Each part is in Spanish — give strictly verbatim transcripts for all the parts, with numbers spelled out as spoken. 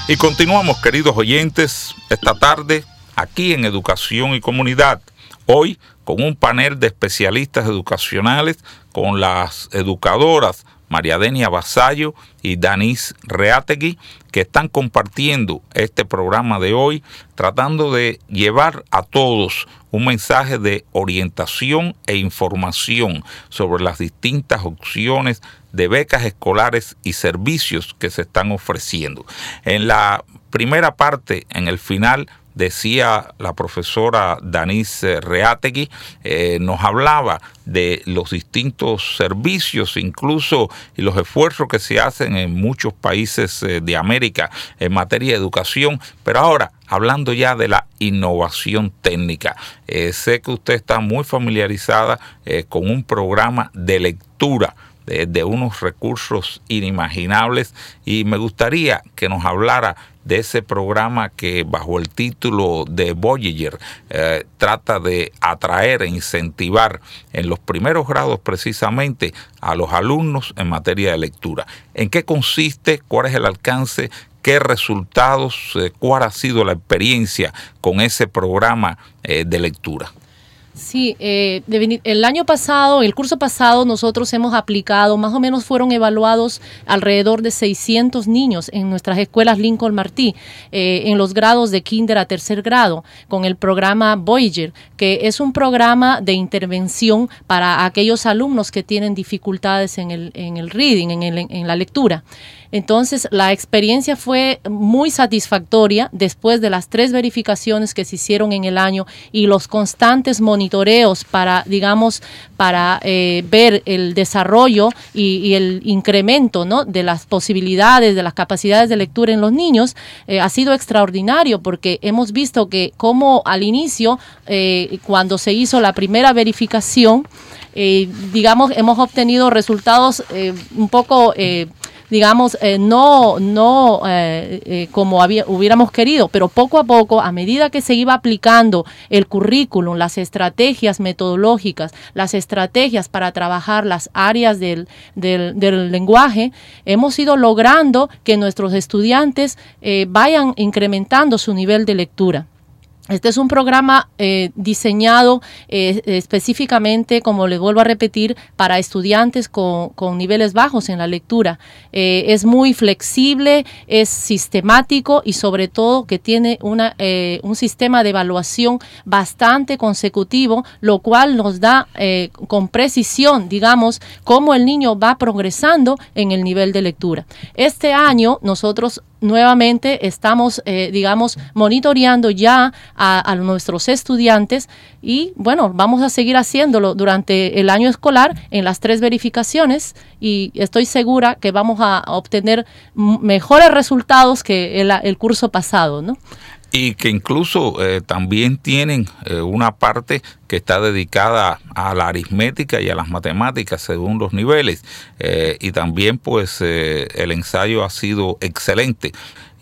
Y continuamos, queridos oyentes, esta tarde aquí en Educación y Comunidad. Hoy con un panel de especialistas educacionales con las educadoras María Denia Vasallo y Danis Reategui, que están compartiendo este programa de hoy, tratando de llevar a todos un mensaje de orientación e información sobre las distintas opciones de becas escolares y servicios que se están ofreciendo. En la primera parte, en el final, decía la profesora Danis Reategui, eh, nos hablaba de los distintos servicios, incluso y los esfuerzos que se hacen en muchos países eh, de América en materia de educación, pero ahora hablando ya de la innovación técnica. Eh, sé que usted está muy familiarizada eh, con un programa de lectura de, de unos recursos inimaginables, y me gustaría que nos hablara de ese programa que bajo el título de Voyager eh, trata de atraer e incentivar en los primeros grados precisamente a los alumnos en materia de lectura. ¿En qué consiste? ¿Cuál es el alcance? ¿Qué resultados? Eh, ¿Cuál ha sido la experiencia con ese programa eh, de lectura? Sí, eh, el año pasado, el curso pasado, nosotros hemos aplicado, más o menos fueron evaluados alrededor de seiscientos niños en nuestras escuelas Lincoln Martí, eh, en los grados de kinder a tercer grado, con el programa Voyager, que es un programa de intervención para aquellos alumnos que tienen dificultades en el, en el reading, en, el, en la lectura. Entonces, la experiencia fue muy satisfactoria después de las tres verificaciones que se hicieron en el año y los constantes monitoreos para, digamos, para eh, ver el desarrollo y, y el incremento, ¿no?, de las posibilidades, de las capacidades de lectura en los niños. Eh, ha sido extraordinario porque hemos visto que como al inicio, eh, cuando se hizo la primera verificación, eh, digamos, hemos obtenido resultados eh, un poco... Eh, digamos, eh, no, no eh, eh, como había, hubiéramos querido, pero poco a poco, a medida que se iba aplicando el currículum, las estrategias metodológicas, las estrategias para trabajar las áreas del, del, del lenguaje, hemos ido logrando que nuestros estudiantes eh, vayan incrementando su nivel de lectura. Este es un programa eh, diseñado eh, específicamente, como les vuelvo a repetir, para estudiantes con, con niveles bajos en la lectura. Eh, es muy flexible, es sistemático y sobre todo que tiene una, eh, un sistema de evaluación bastante consecutivo, lo cual nos da eh, con precisión, digamos, cómo el niño va progresando en el nivel de lectura. Este año nosotros nuevamente estamos, eh, digamos, monitoreando ya a, a nuestros estudiantes y, bueno, vamos a seguir haciéndolo durante el año escolar en las tres verificaciones y estoy segura que vamos a obtener mejores resultados que el, el curso pasado, ¿no? Y que incluso eh, también tienen eh, una parte que está dedicada a la aritmética y a las matemáticas según los niveles. Eh, y también pues eh, el ensayo ha sido excelente.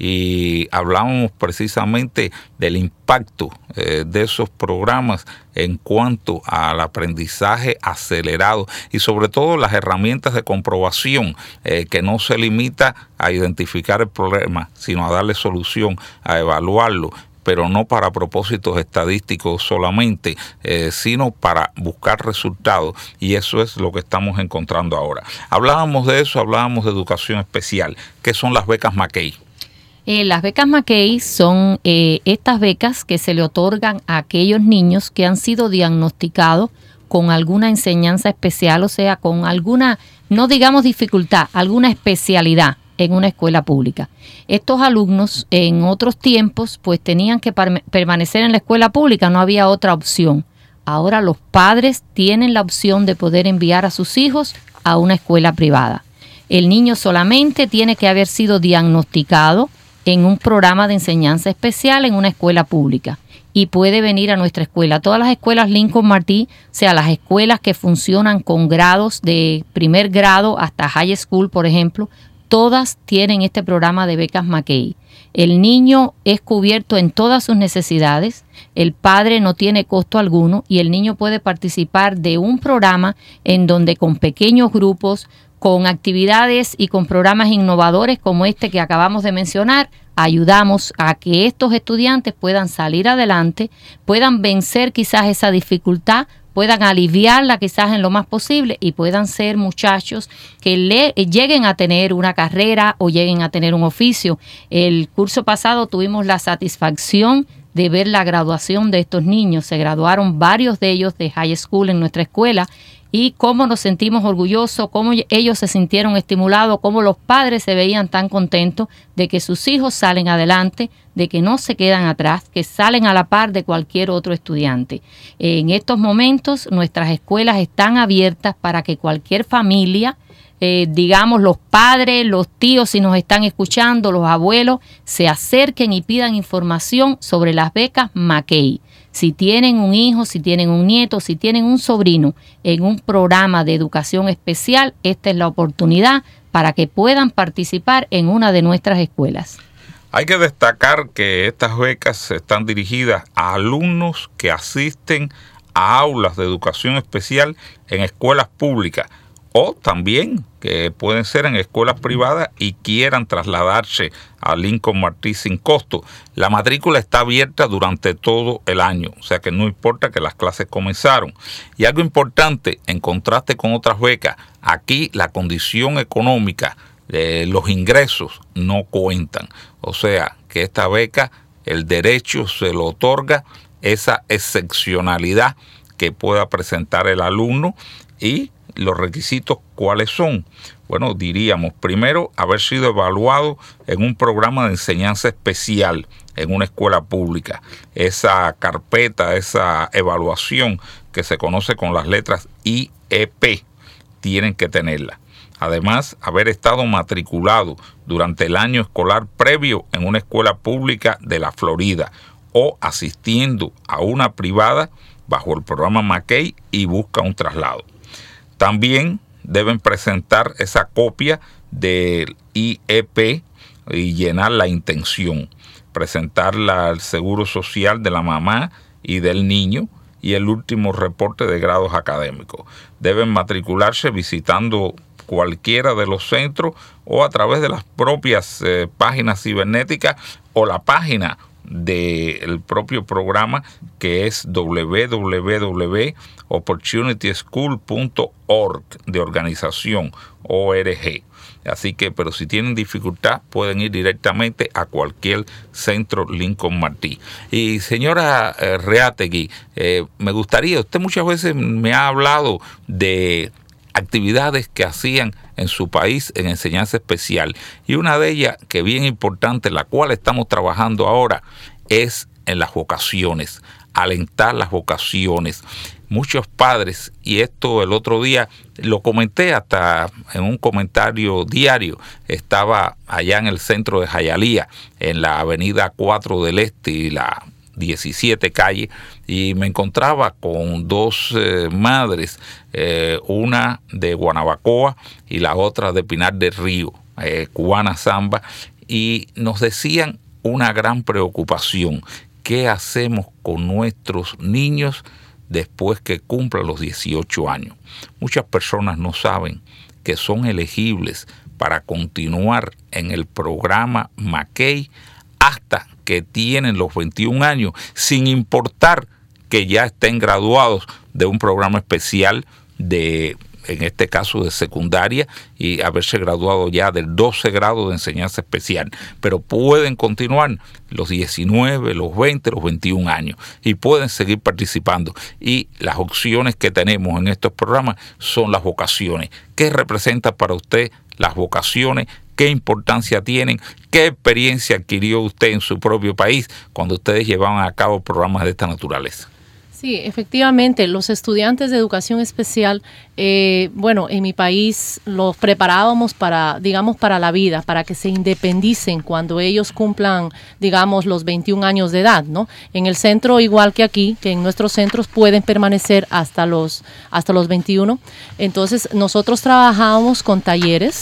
Y hablamos precisamente del impacto eh, de esos programas en cuanto al aprendizaje acelerado y sobre todo las herramientas de comprobación, eh, que no se limita a identificar el problema, sino a darle solución, a evaluarlo, pero no para propósitos estadísticos solamente, eh, sino para buscar resultados, y eso es lo que estamos encontrando ahora. Hablábamos de eso, hablábamos de educación especial. ¿Qué son las becas Mackey? Eh, las becas Mackey son eh, estas becas que se le otorgan a aquellos niños que han sido diagnosticados con alguna enseñanza especial, o sea, con alguna, no digamos dificultad, alguna especialidad en una escuela pública. Estos alumnos en otros tiempos pues tenían que par- permanecer en la escuela pública, no había otra opción. Ahora los padres tienen la opción de poder enviar a sus hijos a una escuela privada. El niño solamente tiene que haber sido diagnosticado en un programa de enseñanza especial en una escuela pública y puede venir a nuestra escuela. Todas las escuelas Lincoln Martí, o sea, las escuelas que funcionan con grados de primer grado hasta high school, por ejemplo, todas tienen este programa de becas Mackey. El niño es cubierto en todas sus necesidades, el padre no tiene costo alguno y el niño puede participar de un programa en donde con pequeños grupos, con actividades y con programas innovadores como este que acabamos de mencionar, ayudamos a que estos estudiantes puedan salir adelante, puedan vencer quizás esa dificultad, puedan aliviarla quizás en lo más posible y puedan ser muchachos que le, lleguen a tener una carrera o lleguen a tener un oficio. El curso pasado tuvimos la satisfacción de ver la graduación de estos niños. Se graduaron varios de ellos de high school en nuestra escuela y cómo nos sentimos orgullosos, cómo ellos se sintieron estimulados, cómo los padres se veían tan contentos de que sus hijos salen adelante, de que no se quedan atrás, que salen a la par de cualquier otro estudiante. En estos momentos nuestras escuelas están abiertas para que cualquier familia, eh, digamos los padres, los tíos si nos están escuchando, los abuelos, se acerquen y pidan información sobre las becas Mackey. Si tienen un hijo, si tienen un nieto, si tienen un sobrino en un programa de educación especial, esta es la oportunidad para que puedan participar en una de nuestras escuelas. Hay que destacar que estas becas están dirigidas a alumnos que asisten a aulas de educación especial en escuelas públicas o también que pueden ser en escuelas privadas y quieran trasladarse a Lincoln Martí sin costo. La matrícula está abierta durante todo el año, o sea que no importa que las clases comenzaron. Y algo importante, en contraste con otras becas, aquí la condición económica, eh, los ingresos no cuentan. O sea que esta beca, el derecho se lo otorga esa excepcionalidad que pueda presentar el alumno. Y los requisitos, ¿cuáles son? Bueno, diríamos, primero, haber sido evaluado en un programa de enseñanza especial en una escuela pública. Esa carpeta, esa evaluación que se conoce con las letras I E P, tienen que tenerla. Además, haber estado matriculado durante el año escolar previo en una escuela pública de la Florida o asistiendo a una privada bajo el programa Mackey y busca un traslado. También deben presentar esa copia del I E P y llenar la intención, presentarla al Seguro Social de la mamá y del niño y el último reporte de grados académicos. Deben matricularse visitando cualquiera de los centros o a través de las propias eh, páginas cibernéticas o la página del propio programa, que es doble u doble u doble u punto opportunity school punto org, de organización O R G. Así que, pero si tienen dificultad, pueden ir directamente a cualquier centro Lincoln Martí. Y señora eh, Reategui, eh, me gustaría, usted muchas veces me ha hablado de actividades que hacían en su país en enseñanza especial, y una de ellas, que bien importante, la cual estamos trabajando ahora, es en las vocaciones, alentar las vocaciones. Muchos padres, y esto el otro día lo comenté hasta en un comentario diario, estaba allá en el centro de Hialeah, en la avenida cuatro del Este y la diecisiete calle, y me encontraba con dos eh, madres, eh, una de Guanabacoa y la otra de Pinar del Río, eh, cubana Zamba, y nos decían una gran preocupación: ¿qué hacemos con nuestros niños después que cumplan los dieciocho años? Muchas personas no saben que son elegibles para continuar en el programa Mackey hasta que tienen los veintiún años, sin importar que ya estén graduados de un programa especial de, en este caso de secundaria, y haberse graduado ya del doce grado de enseñanza especial, pero pueden continuar los diecinueve, los veinte, los veintiún años y pueden seguir participando. Y las opciones que tenemos en estos programas son las vocaciones. ¿Qué representa para usted las vocaciones? ¿Qué importancia tienen? ¿Qué experiencia adquirió usted en su propio país cuando ustedes llevaban a cabo programas de esta naturaleza? Sí, efectivamente, los estudiantes de educación especial, eh, bueno, en mi país los preparábamos para, digamos, para la vida, para que se independicen cuando ellos cumplan, digamos, los veintiún años de edad, ¿no? En el centro, igual que aquí, que en nuestros centros pueden permanecer hasta los, hasta los veintiuno. Entonces, nosotros trabajábamos con talleres.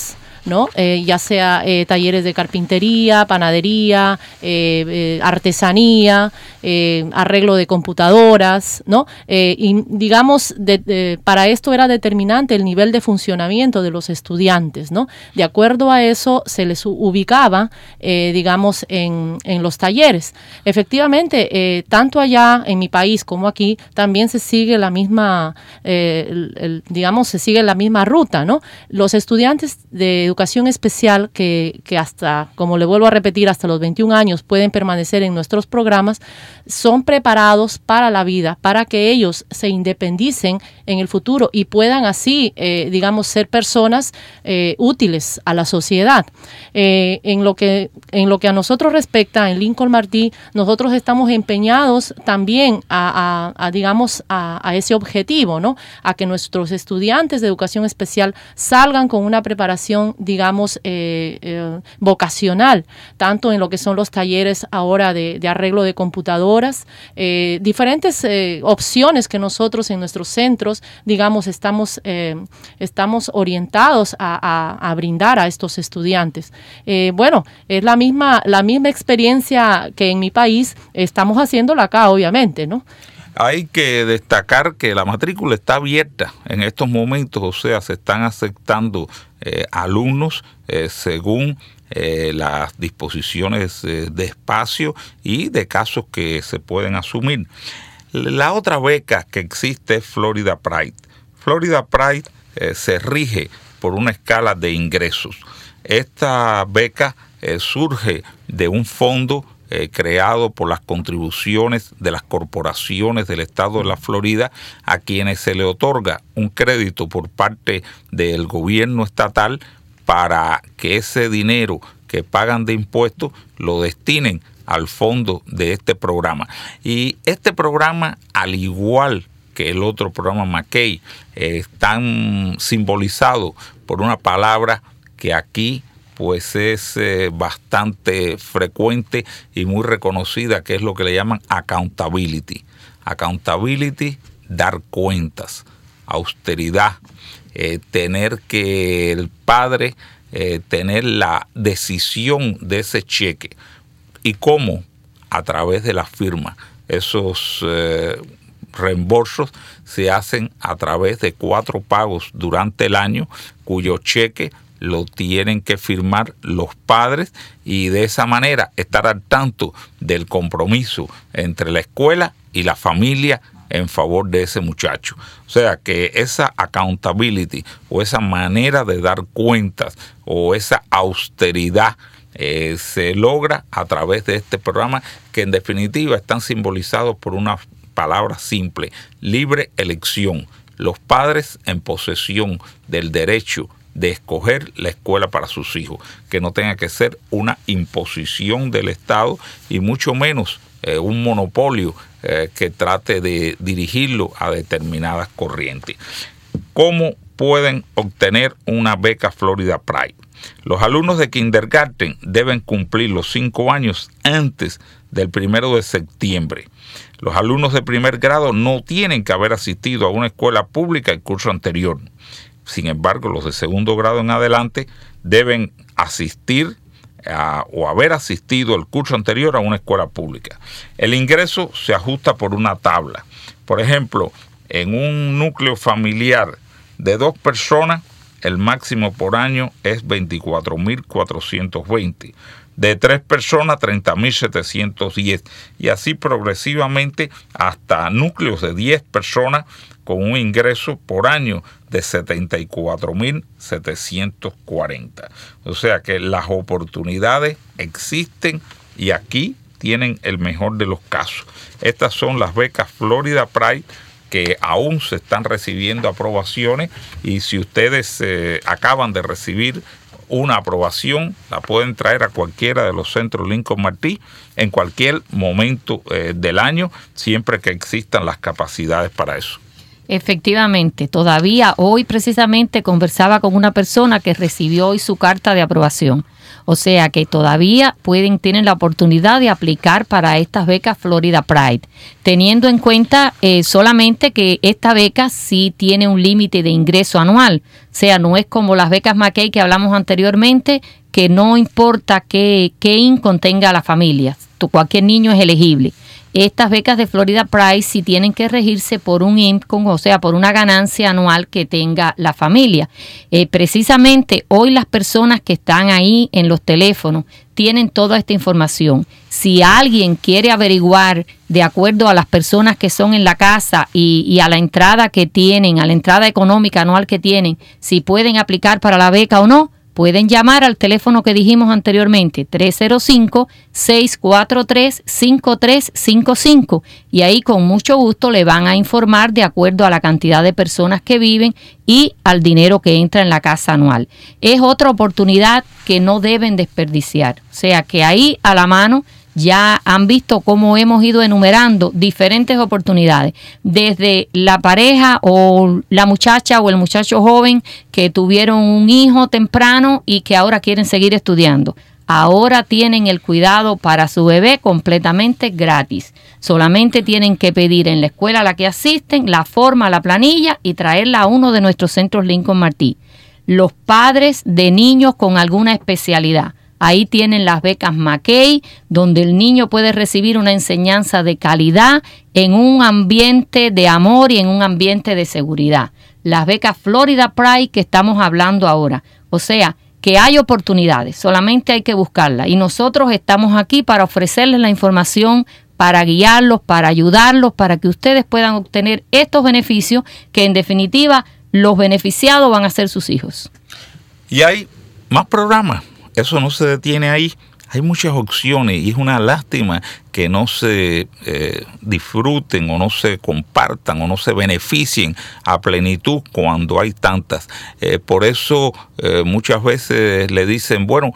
¿no? Eh, ya sea eh, talleres de carpintería, panadería, eh, eh, artesanía, eh, arreglo de computadoras, ¿no? Eh, y digamos, de, de, para esto era determinante el nivel de funcionamiento de los estudiantes, ¿no? De acuerdo a eso se les ubicaba, eh, digamos, en, en los talleres. Efectivamente, eh, tanto allá en mi país como aquí, también se sigue la misma, eh, el, el, digamos, se sigue la misma ruta, ¿no? Los estudiantes de educación especial que, que hasta, como le vuelvo a repetir, hasta los veintiún años pueden permanecer en nuestros programas, son preparados para la vida, para que ellos se independicen en el futuro y puedan así, eh, digamos, ser personas eh, útiles a la sociedad. Eh, en lo que, en lo que a nosotros respecta, en Lincoln Martí, nosotros estamos empeñados también a, a, a digamos, a, a ese objetivo, ¿no? A que nuestros estudiantes de educación especial salgan con una preparación, digamos, eh, eh, vocacional, tanto en lo que son los talleres ahora de, de arreglo de computadoras, eh, diferentes eh, opciones que nosotros en nuestros centros, digamos, estamos, eh, estamos orientados a, a, a brindar a estos estudiantes. Eh, bueno, es la misma, la misma experiencia que en mi país, estamos haciéndola acá, obviamente, ¿no? Hay que destacar que la matrícula está abierta en estos momentos, o sea, se están aceptando eh, alumnos eh, según eh, las disposiciones eh, de espacio y de casos que se pueden asumir. La otra beca que existe es Florida Pride. Florida Pride eh, se rige por una escala de ingresos. Esta beca eh, surge de un fondo Eh, creado por las contribuciones de las corporaciones del estado de la Florida, a quienes se le otorga un crédito por parte del gobierno estatal para que ese dinero que pagan de impuestos lo destinen al fondo de este programa. Y este programa, al igual que el otro programa McKay, eh, están simbolizados por una palabra que aquí pues es eh, bastante frecuente y muy reconocida, que es lo que le llaman accountability. Accountability, dar cuentas, austeridad, eh, tener que el padre eh, tener la decisión de ese cheque. ¿Y cómo? A través de la firma. Esos eh, reembolsos se hacen a través de cuatro pagos durante el año, cuyo cheque lo tienen que firmar los padres y de esa manera estar al tanto del compromiso entre la escuela y la familia en favor de ese muchacho. O sea que esa accountability o esa manera de dar cuentas o esa austeridad eh, se logra a través de este programa, que en definitiva están simbolizados por una palabra simple: libre elección. Los padres en posesión del derecho de escoger la escuela para sus hijos, que no tenga que ser una imposición del Estado y mucho menos eh, un monopolio eh, que trate de dirigirlo a determinadas corrientes. ¿Cómo pueden obtener una beca Florida Pride? Los alumnos de kindergarten deben cumplir los cinco años antes del primero de septiembre. Los alumnos de primer grado no tienen que haber asistido a una escuela pública el curso anterior. Sin embargo, los de segundo grado en adelante deben asistir a, o haber asistido el curso anterior a una escuela pública. El ingreso se ajusta por una tabla. Por ejemplo, en un núcleo familiar de dos personas, el máximo por año es veinticuatro mil cuatrocientos veinte. De tres personas, treinta mil setecientos diez. Y así progresivamente hasta núcleos de diez personas con un ingreso por año de setenta y cuatro mil setecientos cuarenta. O sea que las oportunidades existen y aquí tienen el mejor de los casos. Estas son las becas Florida Pride, que aún se están recibiendo aprobaciones, y si ustedes eh, acaban de recibir una aprobación, la pueden traer a cualquiera de los centros Lincoln Martí en cualquier momento eh, del año, siempre que existan las capacidades para eso. Efectivamente, todavía hoy precisamente conversaba con una persona que recibió hoy su carta de aprobación. O sea que todavía pueden, tienen la oportunidad de aplicar para estas becas Florida Pride, teniendo en cuenta eh, solamente que esta beca sí tiene un límite de ingreso anual. O sea, no es como las becas McKay que hablamos anteriormente, que no importa qué, qué income tenga la familia, cualquier niño es elegible. Estas becas de Florida Pride sí tienen que regirse por un income, o sea, por una ganancia anual que tenga la familia. Eh, precisamente hoy las personas que están ahí en los teléfonos tienen toda esta información. Si alguien quiere averiguar de acuerdo a las personas que son en la casa y, y a la entrada que tienen, a la entrada económica anual que tienen, si pueden aplicar para la beca o no, pueden llamar al teléfono que dijimos anteriormente, tres cero cinco, seis cuatro tres, cinco tres cinco cinco, y ahí con mucho gusto le van a informar de acuerdo a la cantidad de personas que viven y al dinero que entra en la casa anual. Es otra oportunidad que no deben desperdiciar. O sea que ahí a la mano ya han visto cómo hemos ido enumerando diferentes oportunidades, desde la pareja o la muchacha o el muchacho joven que tuvieron un hijo temprano y que ahora quieren seguir estudiando. Ahora tienen el cuidado para su bebé completamente gratis. Solamente tienen que pedir en la escuela a la que asisten la forma, la planilla y traerla a uno de nuestros centros Lincoln Martí. Los padres de niños con alguna especialidad. Ahí tienen las becas McKay, donde el niño puede recibir una enseñanza de calidad en un ambiente de amor y en un ambiente de seguridad. Las becas Florida Pride que estamos hablando ahora. O sea, que hay oportunidades, solamente hay que buscarlas. Y nosotros estamos aquí para ofrecerles la información, para guiarlos, para ayudarlos, para que ustedes puedan obtener estos beneficios que en definitiva los beneficiados van a ser sus hijos. Y hay más programas. Eso no se detiene ahí. Hay muchas opciones y es una lástima que no se eh, disfruten o no se compartan o no se beneficien a plenitud cuando hay tantas. Eh, por eso eh, muchas veces le dicen, bueno,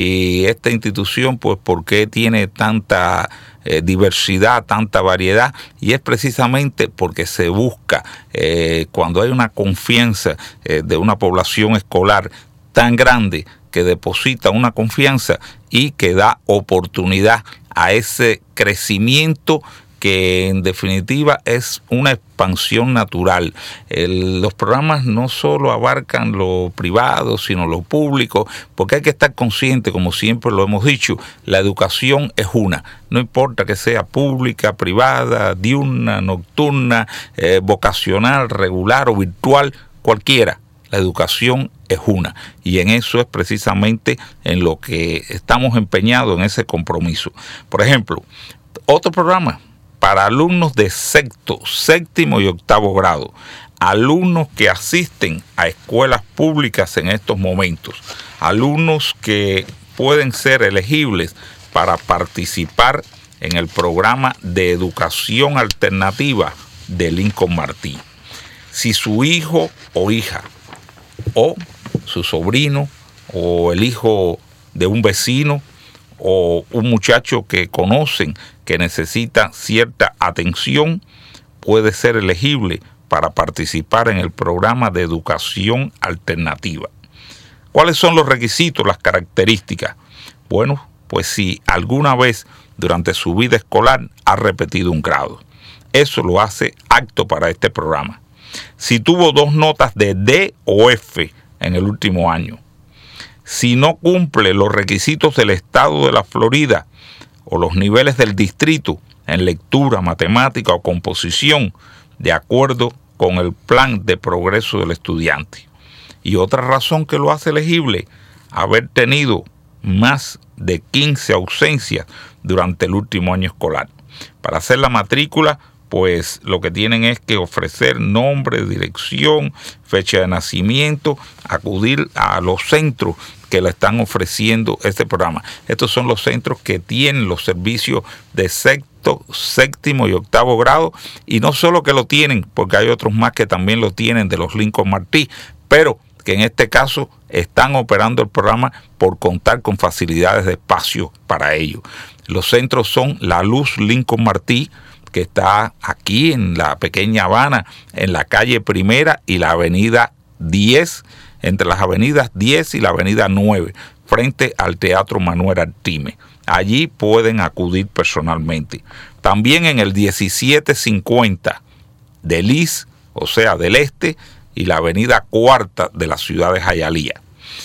y esta institución, pues, ¿por qué tiene tanta eh, diversidad, tanta variedad? Y es precisamente porque se busca, eh, cuando hay una confianza eh, de una población escolar tan grande, que deposita una confianza y que da oportunidad a ese crecimiento que en definitiva es una expansión natural. El, los programas no solo abarcan lo privado, sino lo público, porque hay que estar consciente, como siempre lo hemos dicho, la educación es una. No importa que sea pública, privada, diurna, nocturna, eh, vocacional, regular o virtual, cualquiera. La educación es una, y en eso es precisamente en lo que estamos empeñados, en ese compromiso. Por ejemplo, otro programa para alumnos de sexto, séptimo y octavo grado, alumnos que asisten a escuelas públicas en estos momentos, alumnos que pueden ser elegibles para participar en el programa de educación alternativa de Lincoln Martí. Si su hijo o hija o su sobrino o el hijo de un vecino o un muchacho que conocen que necesita cierta atención, puede ser elegible para participar en el programa de educación alternativa. ¿Cuáles son los requisitos, las características? Bueno, pues si alguna vez durante su vida escolar ha repetido un grado, eso lo hace apto para este programa. Si tuvo dos notas de D o F en el último año, si no cumple los requisitos del estado de la Florida o los niveles del distrito en lectura, matemática o composición, de acuerdo con el plan de progreso del estudiante. Y otra razón que lo hace elegible, haber tenido más de quince ausencias durante el último año escolar. Para hacer la matrícula, pues lo que tienen es que ofrecer nombre, dirección, fecha de nacimiento, acudir a los centros que le están ofreciendo este programa. Estos son los centros que tienen los servicios de sexto, séptimo y octavo grado, y no solo que lo tienen, porque hay otros más que también lo tienen de los Lincoln Martí, pero que en este caso están operando el programa por contar con facilidades de espacio para ello. Los centros son La Luz Lincoln Martí, que está aquí en la pequeña Habana, en la calle Primera y la avenida diez, entre las avenidas diez y la avenida nueve, frente al Teatro Manuel Artime. Allí pueden acudir personalmente. También en el diecisiete cincuenta de Liz, o sea, del Este, y la avenida Cuarta de la ciudad de Hialeah.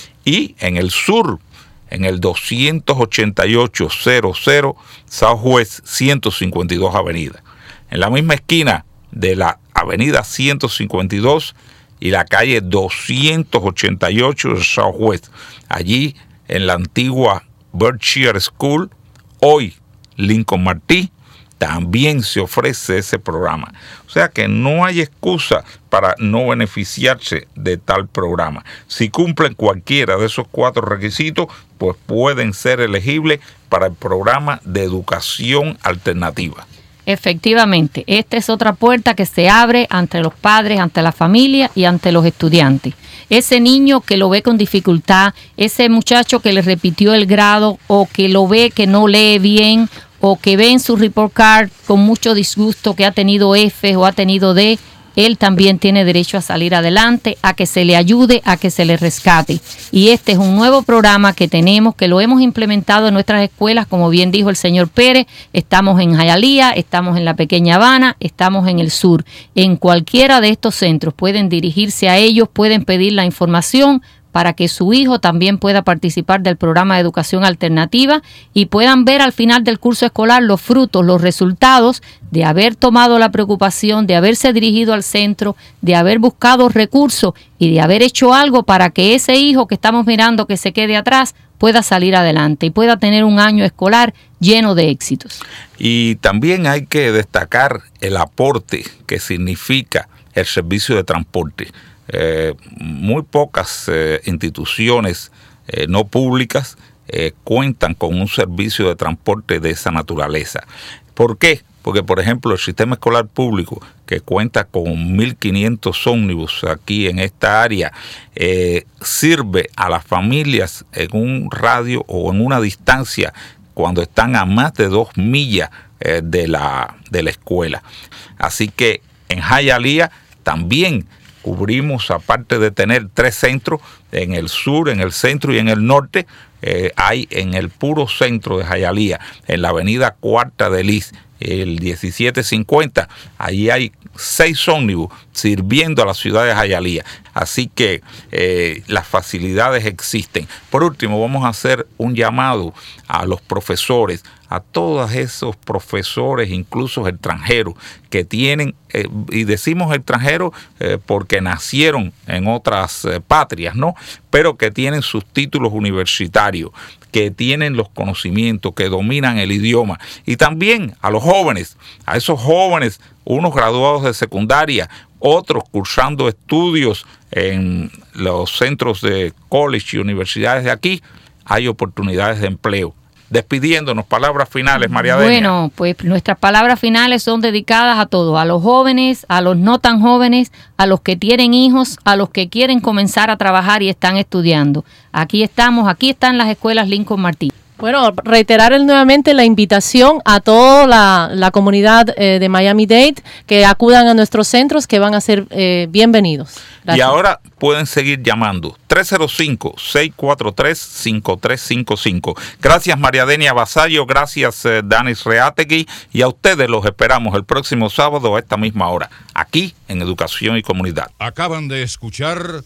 Y en el sur, en el doscientos ochenta y ocho cero cero Southwest ciento cincuenta y dos Avenida. En la misma esquina de la avenida ciento cincuenta y dos y la calle doscientos ochenta y ocho de Southwest. Allí en la antigua Berkshire School, hoy Lincoln Martí, también se ofrece ese programa. O sea que no hay excusa para no beneficiarse de tal programa. Si cumplen cualquiera de esos cuatro requisitos, pues pueden ser elegibles para el programa de educación alternativa. Efectivamente, esta es otra puerta que se abre ante los padres, ante la familia y ante los estudiantes. Ese niño que lo ve con dificultad, ese muchacho que le repitió el grado o que lo ve que no lee bien o que ve en su report card con mucho disgusto que ha tenido F o ha tenido D, él también tiene derecho a salir adelante, a que se le ayude, a que se le rescate. Y este es un nuevo programa que tenemos, que lo hemos implementado en nuestras escuelas, como bien dijo el señor Pérez. Estamos en Hialeah, estamos en la pequeña Habana, estamos en el sur. En cualquiera de estos centros pueden dirigirse a ellos, pueden pedir la información para que su hijo también pueda participar del programa de educación alternativa y puedan ver al final del curso escolar los frutos, los resultados de haber tomado la preocupación, de haberse dirigido al centro, de haber buscado recursos y de haber hecho algo para que ese hijo que estamos mirando que se quede atrás pueda salir adelante y pueda tener un año escolar lleno de éxitos. Y también hay que destacar el aporte que significa el servicio de transporte. Eh, muy pocas eh, instituciones eh, no públicas eh, cuentan con un servicio de transporte de esa naturaleza. ¿Por qué? Porque, por ejemplo, el sistema escolar público, que cuenta con mil quinientos ómnibus aquí en esta área, eh, sirve a las familias en un radio o en una distancia cuando están a más de dos millas eh, de la, de la escuela. Así que en Hialeah también cubrimos, aparte de tener tres centros, en el sur, en el centro y en el norte, eh, hay en el puro centro de Hialeah, en la avenida Cuarta de Liz, el diecisiete cincuenta, ahí hay seis ómnibus sirviendo a la ciudad de Hialeah. Así que eh, las facilidades existen. Por último, vamos a hacer un llamado a los profesores, a todos esos profesores, incluso extranjeros, que tienen, eh, y decimos extranjeros eh, porque nacieron en otras eh, patrias, ¿no? Pero que tienen sus títulos universitarios, que tienen los conocimientos, que dominan el idioma. Y también a los jóvenes, a esos jóvenes, unos graduados de secundaria, otros cursando estudios en los centros de college y universidades de aquí, hay oportunidades de empleo. Despidiéndonos, palabras finales, María Denia. Bueno, pues nuestras palabras finales son dedicadas a todos, a los jóvenes, a los no tan jóvenes, a los que tienen hijos, a los que quieren comenzar a trabajar y están estudiando. Aquí estamos, aquí están las escuelas Lincoln Martí. Bueno, reiterar el, nuevamente la invitación a toda la, la comunidad eh, de Miami-Dade que acudan a nuestros centros, que van a ser eh, bienvenidos. Gracias. Y ahora pueden seguir llamando tres cero cinco, seis cuatro tres, cinco tres cinco cinco. Gracias, María Denia Vasallo, gracias, eh, Danis Reategui, y a ustedes los esperamos el próximo sábado a esta misma hora, aquí en Educación y Comunidad. Acaban de escuchar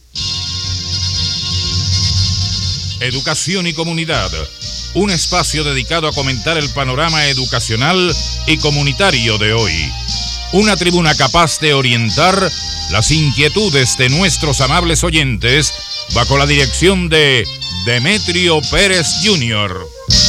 Educación y Comunidad, un espacio dedicado a comentar el panorama educacional y comunitario de hoy. Una tribuna capaz de orientar las inquietudes de nuestros amables oyentes bajo la dirección de Demetrio Pérez junior